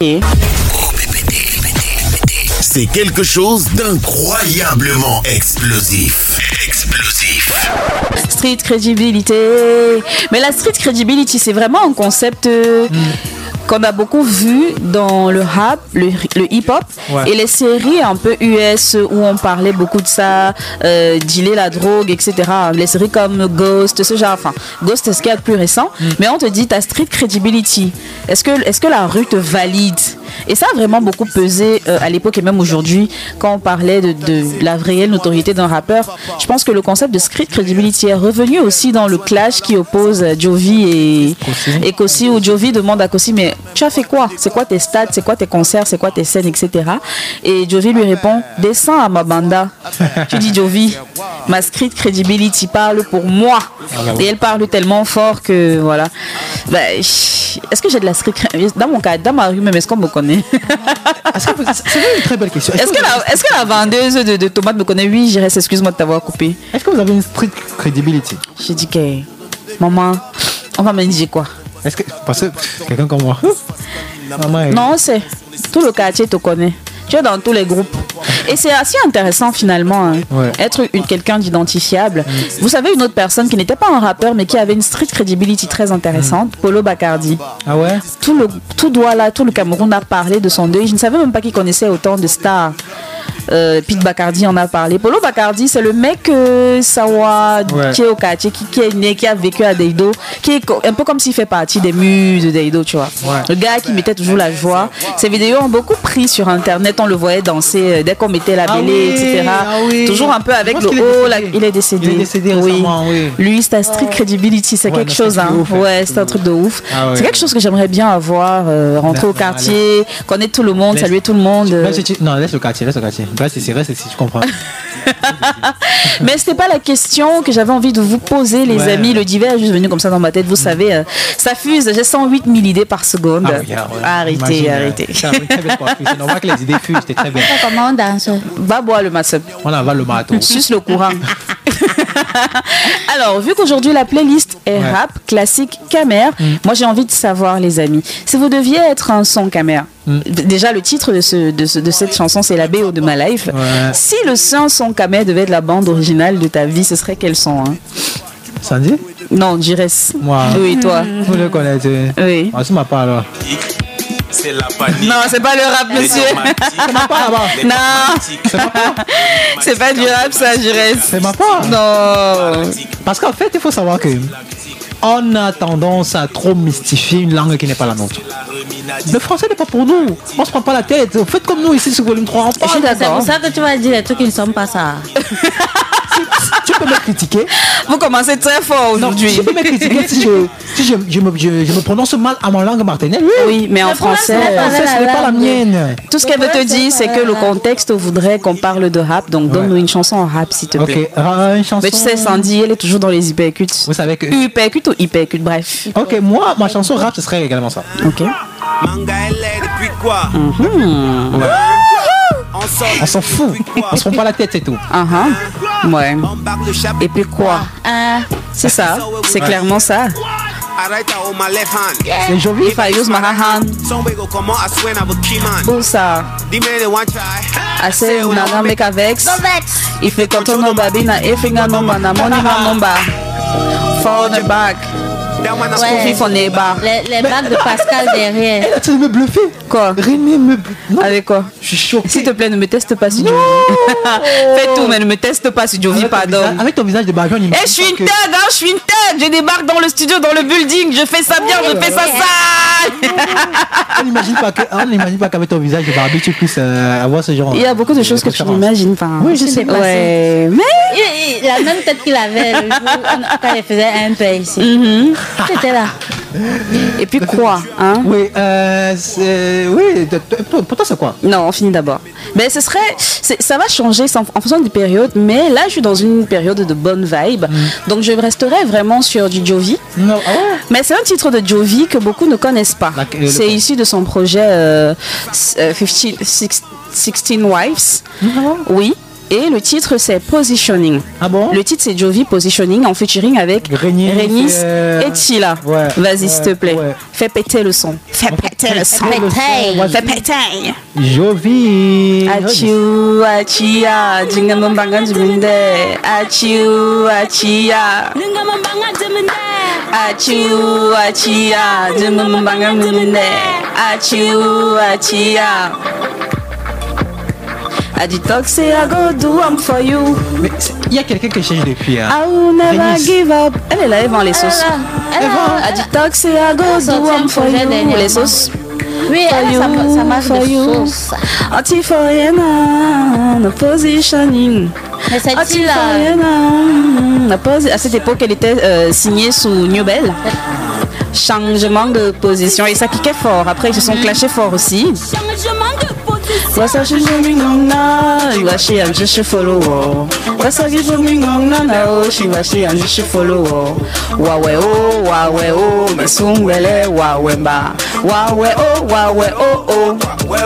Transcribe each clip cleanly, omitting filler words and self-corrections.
C'est quelque chose d'incroyablement explosif. Street credibility. Mais la street credibility, c'est vraiment un concept qu'on a beaucoup vu dans le rap, le hip-hop, et les séries un peu US où on parlait beaucoup de ça, dealer la drogue, etc. Les séries comme Ghost, ce genre, enfin, Ghost, c'est ce qu'il y a de plus récent, mais on te dit ta street credibility. Est-ce que la rue te valide? Et ça a vraiment beaucoup pesé à l'époque et même aujourd'hui quand on parlait de la réelle notoriété d'un rappeur. Je pense que le concept de street credibility est revenu aussi dans le clash qui oppose Jovi et Kossi, où Jovi demande à Kossi, mais tu as fait quoi? C'est quoi tes stats? C'est quoi tes concerts? C'est quoi tes scènes, etc. Et Jovi lui répond, descends à ma banda. Tu dis, Jovi, ma street credibility parle pour moi. Et elle parle tellement fort que voilà. Est-ce que j'ai de la street credibility? Dans mon cas, dans ma rue même, est-ce qu'on me connaît? C'est une très belle question. Est-ce que la vendeuse de tomates me connaît? Oui, j'irai, excuse-moi de t'avoir coupé. Est-ce que vous avez une street credibility? J'ai dit que, maman, on va me dire quoi? Est-ce que, parce que quelqu'un comme moi, maman non, c'est tout le quartier te connaît. Tu es dans tous les groupes. Et c'est assez intéressant finalement, être quelqu'un d'identifiable. Vous savez, une autre personne qui n'était pas un rappeur mais qui avait une street credibility très intéressante, Polo Bacardi. Ah ouais? Tout le Cameroun a parlé de son deuil. Je ne savais même pas qu'il connaissait autant de stars. Pete Bacardi en a parlé. Polo Bacardi, c'est le mec Sawa qui est au quartier, qui est né, qui a vécu à Deido, qui est un peu comme s'il fait partie des muses de Deido, tu vois. Le gars qui mettait toujours la joie. Ses vidéos ont beaucoup pris sur internet, on le voyait danser dès qu'on mettait la mêlée, etc. Toujours un peu avec le haut. Il est décédé. Il est décédé récemment, Lui, c'est un street credibility, c'est quelque chose. C'est un truc de ouf. C'est quelque chose que j'aimerais bien avoir, rentrer au quartier, connaître tout le monde, saluer tout le monde. Non, laisse le quartier. Reste ici, si tu comprends. Mais c'était pas la question que j'avais envie de vous poser, les amis. Le divers est juste venu comme ça dans ma tête. Vous savez, ça fuse. J'ai 108 000 idées par seconde. Arrêtez. C'est normal que les idées fusent. C'était très bien. Comment on danse? Va boire le massep. On avale le marathon. Suce le courant. Alors, vu qu'aujourd'hui la playlist est rap, classique, Camer, moi j'ai envie de savoir, les amis, si vous deviez être un son Camer, déjà le titre de cette chanson c'est la BO de ma life. Si le son Camer devait être la bande originale de ta vie, ce serait quel son, Sandy? Non, Jires. Moi. Oui, toi. Vous le connaissez? Oui. C'est ma part alors. C'est la panique. Non, c'est pas le rap, monsieur. C'est ma part là-bas. Non. C'est pas du rap, ça, Jires. C'est ma part. Non. Parce qu'en fait, il faut savoir que on a tendance à trop mystifier une langue qui n'est pas la nôtre. Le français n'est pas pour nous. On se prend pas la tête. Faites comme nous ici sur volume 3. C'est pour ça que tu vas dire des trucs qui ne sont pas ça. Tu peux me critiquer. Vous commencez très fort aujourd'hui. Tu peux me critiquer si je me prononce mal à ma langue maternelle. Oui, mais en français, ce n'est pas la mienne. Tout ce qu'elle veut te dire, c'est que le contexte voudrait qu'on parle de rap. Donc donne-nous une chanson en rap, s'il te plaît. Ok, une chanson. Mais tu sais, Sandy, elle est toujours dans les hypercutes. Vous savez que... Hypercute ou hypercute, bref. Ok, moi, ma chanson rap, ce serait également ça. Ok. Manga LA depuis quoi? On s'en fout. On se prend pas la tête, c'est tout. Ouais. Et puis quoi? C'est ça. C'est clairement ça. Les Jovi. If I use my hand. Où ça? I say unaga make a vex. If you control no babina, if you no mana money number. For the back. Les bagues de Pascal derrière. Tu me bluffes. Quoi? Rémi me avec quoi? Je suis choqué. S'il te plaît, ne me teste pas sur Jovi. Fais tout, mais ne me teste pas sur Jovi, pardon. Avec ton visage de bajon, je suis une tête, je suis une tête. Je débarque dans le studio, dans le building. Je fais ça bien, je fais ça sale. On n'imagine pas qu'avec ton visage de Barbie, tu puisses avoir ce genre. Il y a beaucoup de choses que tu n'imagines pas. Oui, je sais pas. Ouais. Mais la même tête qu'il avait le jour quand il faisait un peu ici. C'était là. Et puis quoi, Oui, oui. Pour toi, c'est quoi? Non, on finit d'abord. Mais ça va changer en fonction des périodes. Mais là, je suis dans une période de bonne vibe. Donc, je resterai vraiment sur du Jovi. Non. Mais c'est un titre de Jovi que beaucoup ne connaissent pas. C'est issu de son projet 16 Wives. Oui. Et le titre c'est Positioning. Ah bon? Le titre c'est Jovi Positioning en featuring avec Régnice et Tila. Ouais, Vas-y s'il te plaît. ouais. Fais péter le son. Fais péter le son. Fais péter. Jovi. Achiu, achia, jingamambanga jiminde. Achiu, achia. Achiu, achia, jingamambanga jiminde. Achiu, achia. I detox say I go do one for you. Mais il y a quelqu'un qui change depuis. Hein. I will never Régnice. give up. Elle est là, elle vend les sauces. I detox say I go do one for you. Les sauces. Oui, elle a sa marque for de you. sauce. Anti-Foreigner, no positioning. Mais celle-ci là, À cette époque, elle était signée sous New Bell. Changement de position. Et ça kickait fort. Après, ils se sont clashés fort aussi. Wasashi Jomingona, Iwashi and Jishi follow. Wasashi Jomingona, Naoshi, Washi and Jishi follow. Wawe oh, Mesungele, Wawemba. Wawe oh.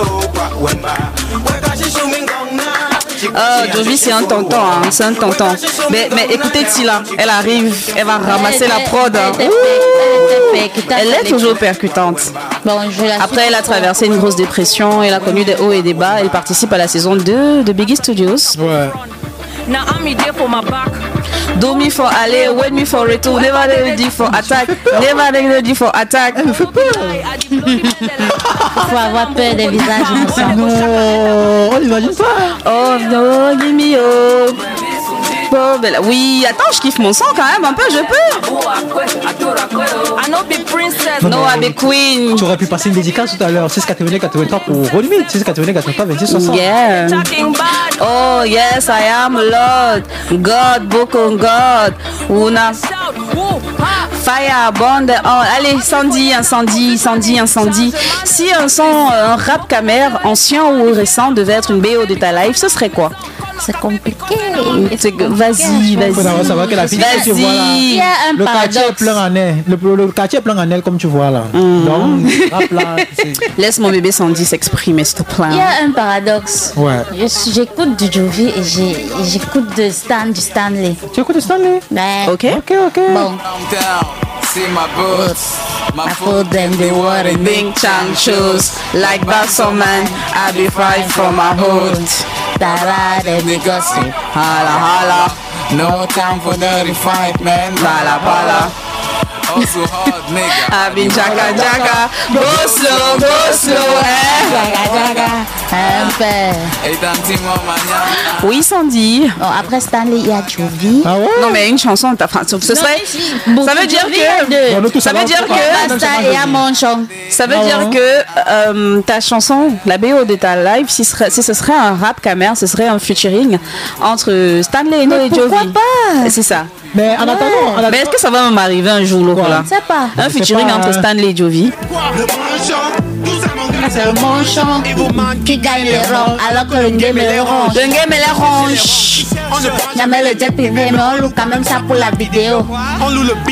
Jovi c'est un tonton, hein, c'est un tonton. Mais écoutez Tila, elle arrive, elle va ramasser la prod. Hein. Elle est toujours percutante. bon, Après, elle a traversé une grosse dépression, elle a connu des hauts et des bas. Elle participe à la saison 2 de Biggie Studios. Ouais. Now I'm there for my back. Do me for aller, wait me for return, never ready for attack, never ready for attack. Elle me fait peur. il faut avoir peur des visages innocents. Non, on n'imagine pas. Oh no, give me oh. Oh, belle. Oui, attends, je kiffe mon sang quand même un peu, je peux. I know be princess. No, I'm a queen. Tu aurais pu passer une dédicace tout à l'heure. 6,81,83 pour Ronimit. 6,81,83, 26, 60. Yeah. Talking bad. Oh yes, I am Lord. God, book on God. Una. Shout. Woo. Ha. Fire, bond. Oh, allez, incendie. Si un son, un rap camer, ancien ou récent, devait être une BO de ta life, ce serait quoi? C'est compliqué. Vas-y. Faut d'abord savoir que la fille, tu vois là, Il y a un le quartier est paradoxe. plein en air. Le quartier est plein en air comme tu vois là. Donc, rap là, c'est... Laisse mon bébé Sandy s'exprimer, s'il te plaît. Il y a un paradoxe. Ouais. J'écoute du Jovi et j'écoute du Stanley. Tu écoutes Stanley? Ben, Ok. Ok. bon, See my boots, I put them the water. Bing Chang shoes, like Bassoman, I be fighting for my hood. Tara, they be gossip. Hala, no time for dirty fight, man. pala. Also hard, nigga. I been jaka, go slow, Jaga, jaga, un peu. Et dans le team, man. Oui, Sandy. Bon, après Stanley, il y a Jovi. Ah ouais? Non, mais une chanson, enfin, ce serait. Ça veut dire On a que. tous Ça veut savoir dire pourquoi. que. Basta et à Monchon. Ça veut dire que ta chanson, la BO de ta live, si ce serait un rap camer, ce serait un featuring entre Stanley Eno et Jovi. pourquoi pas? C'est ça. Mais en attendant, Mais est-ce que ça va m'arriver un jour, l'autre là? Je sais pas. Un featuring pas, entre Stanley et Jovi. C'est le Monchon qui gagne les ronds alors que le game est orange. Le game est la ronge. Jamais le jet privé, mais on loue quand même ça pour la vidéo. On loue le beat.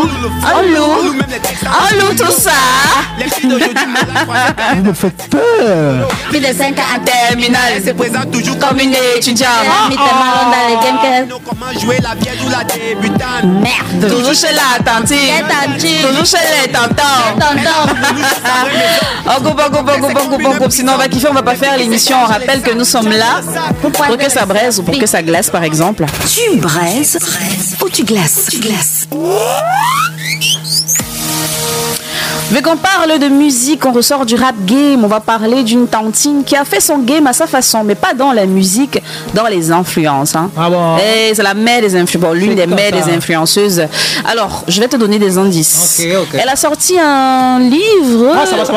On loue tout ça. Les filles d'aujourd'hui me la croisent. vous me faites peur. Plus de 5 ans à Terminal. Elle se présente toujours Comme une étudiante. mis tes marrons dans les games nous comment jouer la vieille ou la débutante. Merde. Toujours chez la tantine. Toujours chez les tontons. Tonton. On coupe. Sinon, on va kiffer, on va pas faire l'émission. On rappelle que nous sommes là pour que ça braise ou pour que ça glace, par exemple. Tu braises ou tu glaces? Vu qu'on parle de musique, on ressort du rap game, on va parler d'une tantine qui a fait son game à sa façon, mais pas dans la musique, dans les influences. Hein. Ah bon? Et c'est la mère des influenceuses, l'une C'est des comme mères ça. des influenceuses. Alors, je vais te donner des indices. Ok. Elle a sorti un livre. Ah, ça va.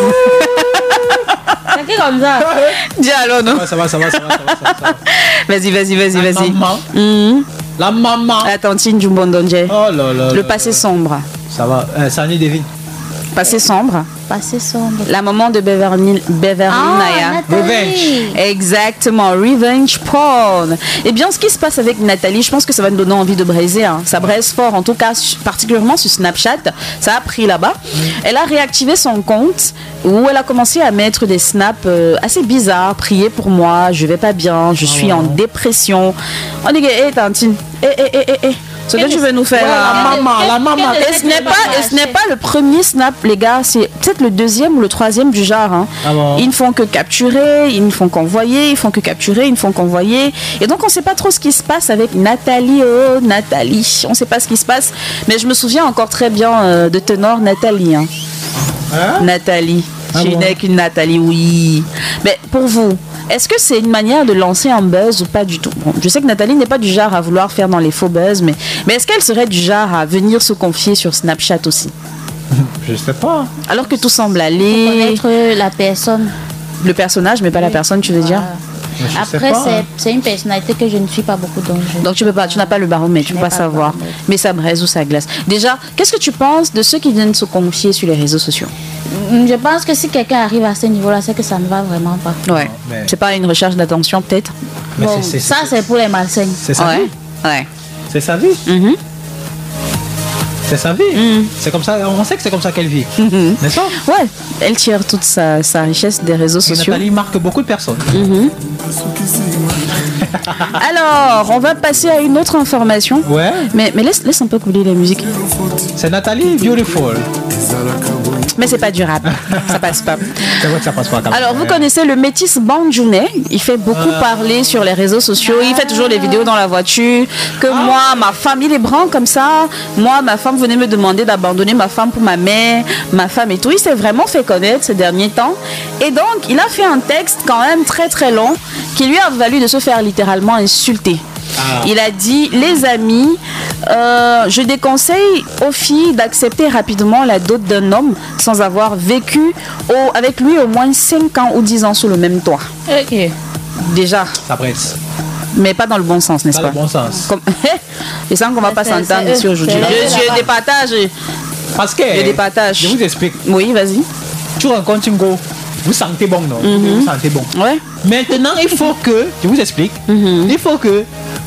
C'est qui comme ça? Dis allô, non? Ça va. Vas-y. Maman. La maman. La tantine du Mbondonje. Oh là là. Le passé sombre. Ça va. Sani devine. Passé sombre. Passé sombre. La maman de Beverly Naya. Nathalie. Exactement, revenge porn. Eh bien, ce qui se passe avec Nathalie, je pense que ça va nous donner envie de braiser. Hein. Ça braise fort, en tout cas, particulièrement sur Snapchat. Ça a pris là-bas. Elle a réactivé son compte où elle a commencé à mettre des snaps assez bizarres. Priez pour moi, je vais pas bien, je suis en dépression. On dit, hé, Tantine, ce que tu veux nous faire. La maman. Et ce n'est pas le premier snap, les gars. C'est peut-être le deuxième ou le troisième du genre. Hein. Ah bon? Ils ne font que capturer, ils ne font qu'envoyer, ils font que capturer, ils ne font qu'envoyer. Et donc, on ne sait pas trop ce qui se passe avec Nathalie. Oh, Nathalie. On ne sait pas ce qui se passe. Mais je me souviens encore très bien de Ténor Nathalie. Hein. Nathalie. Je n'ai qu'une Nathalie, oui. Mais pour vous, est-ce que c'est une manière de lancer un buzz ou pas du tout? Bon, je sais que Nathalie n'est pas du genre à vouloir faire dans les faux buzz, mais est-ce qu'elle serait du genre à venir se confier sur Snapchat aussi? Je sais pas. Alors que tout semble aller. Connaître la personne. Le personnage, mais pas la personne, tu veux dire? Après, c'est une personnalité que je ne suis pas beaucoup donc. Donc tu n'as pas le baromètre, tu peux pas savoir. Mais ça braise ou ça glace. Déjà, qu'est-ce que tu penses de ceux qui viennent se confier sur les réseaux sociaux? Je pense que si quelqu'un arrive à ce niveau-là, c'est que ça ne va vraiment pas. Ouais. Mais... C'est pas une recherche d'attention peut-être? Mais Bon, ça c'est pour les malsains. C'est sa vie. Ouais. C'est sa vie. C'est sa vie. C'est comme ça, on sait que c'est comme ça qu'elle vit. N'est-ce pas? Ouais, elle tire toute sa richesse des réseaux sociaux. Nathalie marque beaucoup de personnes. Alors, on va passer à une autre information. Ouais. Mais laisse un peu couler la musique. C'est Nathalie Beautiful. Mais c'est pas du rap, ça passe pas. C'est vrai que ça passe pas. Alors, vous connaissez le métis Banjounet. Il fait beaucoup parler sur les réseaux sociaux. Il fait toujours des vidéos dans la voiture. Que moi, ma femme, il est brun comme ça. Moi, ma femme venait me demander d'abandonner ma femme pour ma mère, ma femme et tout. Il s'est vraiment fait connaître ces derniers temps. Et donc, il a fait un texte quand même très très long qui lui a valu de se faire littéralement insulter. Il a dit: les amis, je déconseille aux filles d'accepter rapidement la dot d'un homme sans avoir vécu avec lui au moins 5 ans ou 10 ans sous le même toit. Ok. Déjà. Ça presse. Mais pas dans le bon sens, n'est-ce Dans pas? le bon sens. Et ça, qu'on va pas s'entendre ici aujourd'hui. Je départage. Parce que Je départage. je vous explique. Oui, vas-y. Tu rencontres une go, vous sentez bon, non? Vous sentez bon. Ouais. Maintenant, il faut que, je vous explique, il faut que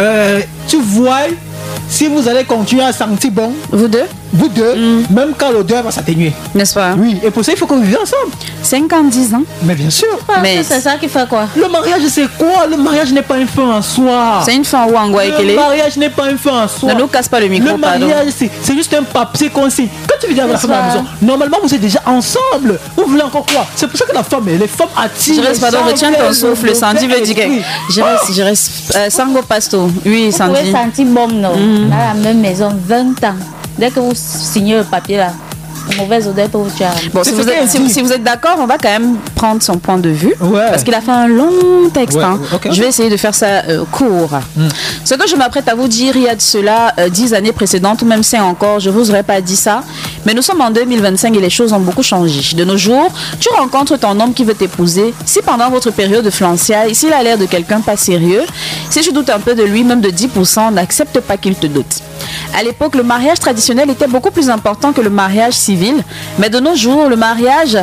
tu vois si vous allez continuer à sentir bon, Vous deux, même quand l'odeur va s'atténuer. n'est-ce pas? Oui, et pour ça, il faut que vous viviez ensemble. 50-10 ans. Mais bien sûr. Mais C'est ça qui fait quoi? Le mariage, c'est quoi? Le mariage n'est pas une fin en soi. c'est une fin ou en Le mariage n'est pas une fin en soi. Ne nous casse pas le micro, Le pardon. mariage, c'est juste un papier qu'on signe. Quand tu viens avec la femme à la maison, normalement, vous êtes déjà ensemble. Vous voulez encore quoi? C'est pour ça que la femme, les femmes attirent. Je reste, pardon, retiens ton souffle. Sandy veut dire que. Je reste. Sango Pasto. Oui, Vous pouvez Sandy. sentir bon, non? Dans la même maison, 20 ans. Dès que vous signez le papier là, la mauvaise odeur peut vous tuer. Bon, C'est si ce vous, êtes, qu'elle dit. si vous êtes d'accord, on va quand même prendre son point de vue. Ouais. Parce qu'il a fait un long texte. Ouais, Hein. ok. Je vais essayer de faire ça court. Ce que je m'apprête à vous dire, il y a de cela 10 années précédentes, ou même 5 encore, je ne vous aurais pas dit ça. Mais nous sommes en 2025 et les choses ont beaucoup changé. De nos jours, tu rencontres ton homme qui veut t'épouser. Si pendant votre période de fiançailles, s'il a l'air de quelqu'un pas sérieux, si tu doutes un peu de lui, même de 10%, n'accepte pas qu'il te doute. À l'époque, le mariage traditionnel était beaucoup plus important que le mariage civil. Mais de nos jours, le mariage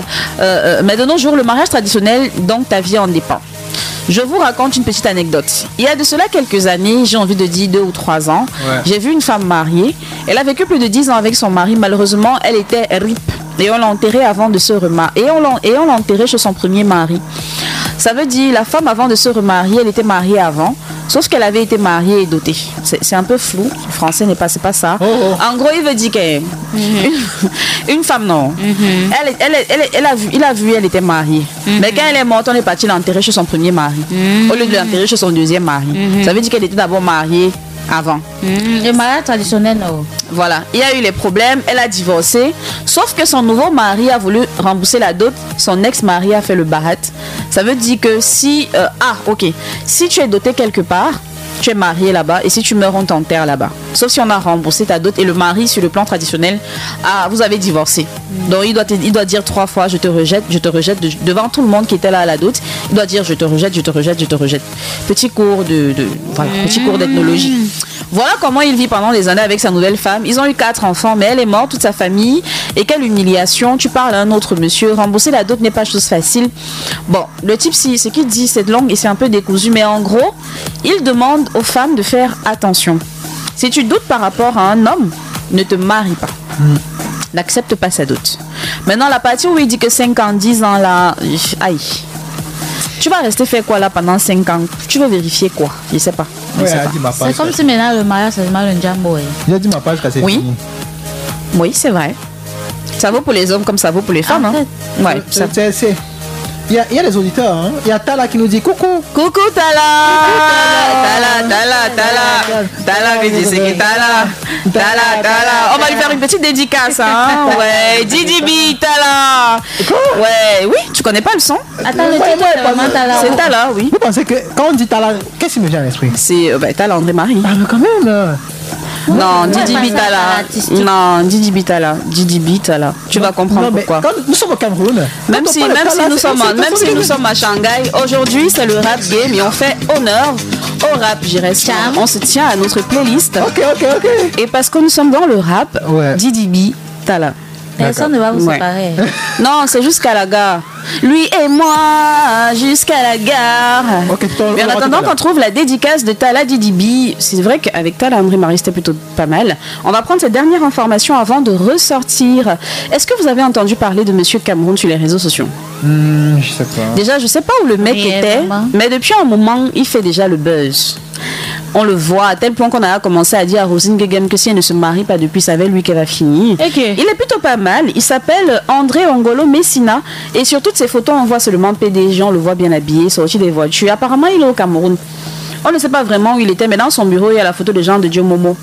traditionnel, donc ta vie en dépend. Je vous raconte une petite anecdote. Il y a de cela quelques années, j'ai envie de dire 2 ou 3 ans, j'ai vu une femme mariée. Elle a vécu plus de 10 ans avec son mari. Malheureusement, elle était RIP. Et on l'a enterrée avant de se remarier. Et on l'a enterrée chez son premier mari. Ça veut dire, la femme avant de se remarier, elle était mariée avant. Sauf qu'elle avait été mariée et dotée. C'est un peu flou. Le français n'est pas, c'est pas ça. En gros, il veut dire qu'une femme, non. Il a vu, elle était mariée. Mais quand elle est morte, on est parti l'enterrer chez son premier mari. Au lieu de l'enterrer chez son deuxième mari. Ça veut dire qu'elle était d'abord mariée avant. Le mariage traditionnel, non. Voilà, il y a eu les problèmes, elle a divorcé, sauf que son nouveau mari a voulu rembourser la dot, son ex-mari a fait le barat. Ça veut dire que si si tu es doté quelque part, tu es marié là-bas, et si tu meurs, on t'enterre là-bas. Sauf si on a remboursé ta dot et le mari, sur le plan traditionnel, vous avez divorcé. Donc il doit dire 3 fois je te rejette devant tout le monde qui était là à la dot. Il doit dire je te rejette. Petit cours petit cours d'ethnologie. Voilà comment il vit pendant des années avec sa nouvelle femme. Ils ont eu 4 enfants, mais elle est morte, toute sa famille. Et quelle humiliation. Tu parles à un autre monsieur. Rembourser la dot n'est pas chose facile. Bon, le type, ce qu'il dit, c'est long et c'est un peu décousu. Mais en gros, il demande aux femmes de faire attention. Si tu doutes par rapport à un homme, ne te marie pas. N'accepte pas sa dot. Maintenant, la partie où il dit que 5 ans, 10 ans, là... Aïe. Tu vas rester faire quoi là pendant 5 ans? Tu veux vérifier quoi? Je sais pas. Ouais, elle a dit ma page. C'est comme si maintenant le mariage, c'est mal un jambo. Il a dit ma page que c'est fini. Oui, c'est vrai. Ça vaut pour les hommes comme ça vaut pour les femmes. Hein? Ouais, ça. Il y a des auditeurs. Hein? Il y a Tala qui nous dit coucou. Coucou Tala. Tala, mais dis c'est que Tala. On va lui faire une petite dédicace. Hein? Ouais, Didi Tala. Ouais, oui, tu connais pas le son? Attends, le titre, Tala. C'est Tala, oui. Vous pensez que quand on dit Tala, qu'est-ce qui me vient à l'esprit? C'est Tala André-Marie. Ah, mais quand même. Non, Didi Bitala. Non, Didi Bitala. Didi Bitala. Tu vas comprendre pourquoi. Nous sommes au Cameroun. Même si nous sommes à Shanghai, aujourd'hui c'est le rap game et on fait honneur au rap, j'irais. On se tient à notre playlist. Ok. Et parce que nous sommes dans le rap, Didi Bitala. Personne ne va vous séparer. Non, c'est jusqu'à la gare. Lui et moi, jusqu'à la gare. Mais en attendant qu'on trouve la dédicace de Tala Didibi, c'est vrai qu'avec Tala André-Marie, c'était plutôt pas mal. On va prendre cette dernière information avant de ressortir. Est-ce que vous avez entendu parler de Monsieur Cameroun sur les réseaux sociaux? Je sais pas. Déjà, je sais pas où le mec était, mais depuis un moment, il fait déjà le buzz. On le voit à tel point qu'on a commencé à dire à Rosine Gegem que si elle ne se marie pas depuis, c'est avec lui qu'elle va finir. Okay. Il est plutôt pas mal. Il s'appelle André Ongolo Messina. Et sur toutes ces photos, on voit seulement PDG, on le voit bien habillé, sorti des voitures. Apparemment, il est au Cameroun. On ne sait pas vraiment où il était, mais dans son bureau, il y a la photo de Jean de Dieu Momo.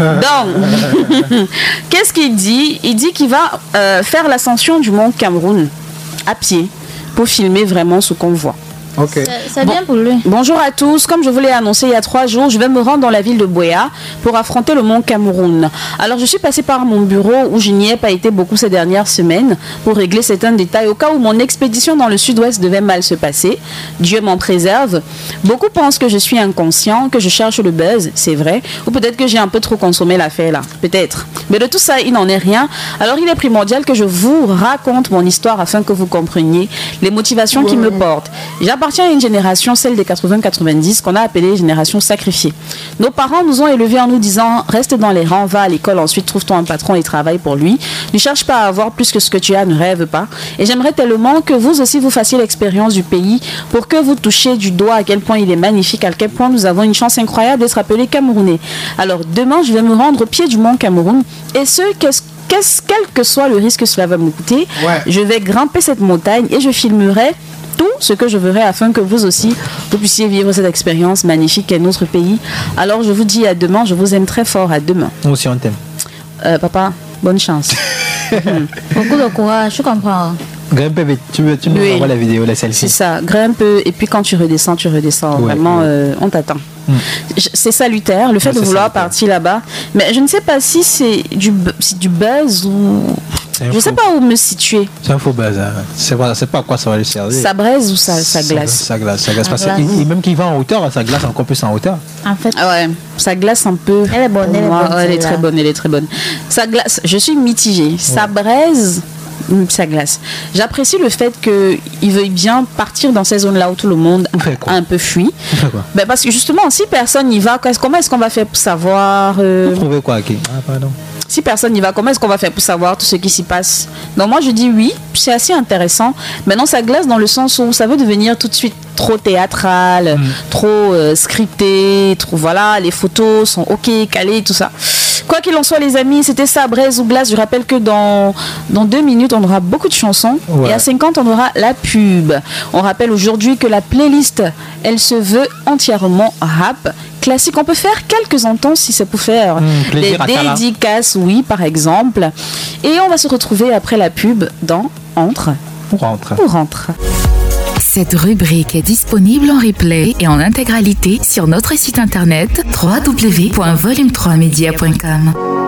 Donc, qu'est-ce qu'il dit? Il dit qu'il va faire l'ascension du mont Cameroun à pied pour filmer vraiment ce qu'on voit. Okay. C'est bien pour lui. Bonjour à tous. Comme je vous l'ai annoncé il y a 3 jours, je vais me rendre dans la ville de Buea pour affronter le mont Cameroun. Alors, je suis passée par mon bureau où je n'y ai pas été beaucoup ces dernières semaines pour régler certains détails au cas où mon expédition dans le sud-ouest devait mal se passer. Dieu m'en préserve. Beaucoup pensent que je suis inconscient, que je cherche le buzz, c'est vrai. Ou peut-être que j'ai un peu trop consommé l'affaire là. Peut-être. Mais de tout ça, il n'en est rien. Alors, il est primordial que je vous raconte mon histoire afin que vous compreniez les motivations qui me portent. J'appartiens à une génération, celle des 80-90, qu'on a appelée génération sacrifiée. Nos parents nous ont élevés en nous disant « Reste dans les rangs, va à l'école, ensuite trouve-toi un patron et travaille pour lui. Ne cherche pas à avoir plus que ce que tu as, ne rêve pas. » Et j'aimerais tellement que vous aussi vous fassiez l'expérience du pays pour que vous touchiez du doigt à quel point il est magnifique, à quel point nous avons une chance incroyable d'être appelés Camerounais. Alors demain, je vais me rendre au pied du mont Cameroun et quel que soit le risque que cela va me coûter, je vais grimper cette montagne et je filmerai tout ce que je verrai afin que vous aussi, vous puissiez vivre cette expérience magnifique qu'est notre pays. Alors je vous dis à demain, je vous aime très fort, à demain. Nous aussi on t'aime. Papa, bonne chance. Beaucoup de courage, je comprends. Grimpe, tu nous envoies la vidéo, la selfie. C'est ça, grimpe et puis quand tu redescends. Vraiment, on t'attend. C'est salutaire, le fait de vouloir partir là-bas. Mais je ne sais pas si c'est du buzz ou... Je ne sais pas où me situer. C'est un faux buzz. Hein. C'est pas à quoi ça va lui servir. Ça braise ou ça glace? Ça glace. Parce que même qu'il va en hauteur, ça glace encore plus en hauteur. En fait, ouais, ça glace un peu. Elle est bonne, elle est très bonne. Ça glace. Je suis mitigée. Ça braise. Ça glace. J'apprécie le fait qu'il veuille bien partir dans ces zones-là où tout le monde a un peu fui. Ben parce que justement, si personne n'y va, comment est-ce qu'on va faire pour savoir Vous trouvez quoi, okay? Pardon. Si personne n'y va, comment est-ce qu'on va faire pour savoir tout ce qui s'y passe? Donc moi je dis oui, c'est assez intéressant. Maintenant ça glace dans le sens où ça veut devenir tout de suite trop théâtral, trop scripté, trop voilà, les photos sont ok, calées, tout ça. Quoi qu'il en soit les amis, c'était ça, braise ou glace. Je rappelle que dans 2 minutes on aura beaucoup de chansons et à 50 on aura la pub. On rappelle aujourd'hui que la playlist elle se veut entièrement rap classique. On peut faire quelques ententes si c'est pour faire des dédicaces, oui par exemple. Et on va se retrouver après la pub dans Entre ou Rentre. Cette rubrique est disponible en replay et en intégralité sur notre site internet www.volume3media.com.